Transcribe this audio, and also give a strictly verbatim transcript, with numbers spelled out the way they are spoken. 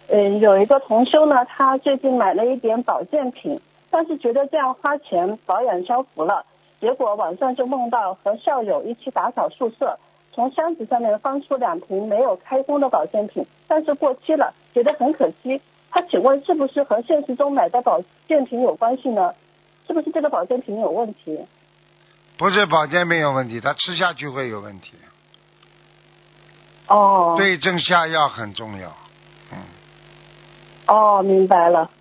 嗯，有一个同修呢，他最近买了一点保健品，但是觉得这样花钱保养消福了，结果晚上就梦到和校友一起打扫宿舍，从箱子上面翻出两瓶没有开封的保健品，但是过期了，觉得很可惜。他请问是不是和现实中买的保健品有关系呢？是不是这个保健品有问题？ 不是保健品有问题，他吃下去会有问题。 哦， 对症下药很重要。嗯。 哦，明白了。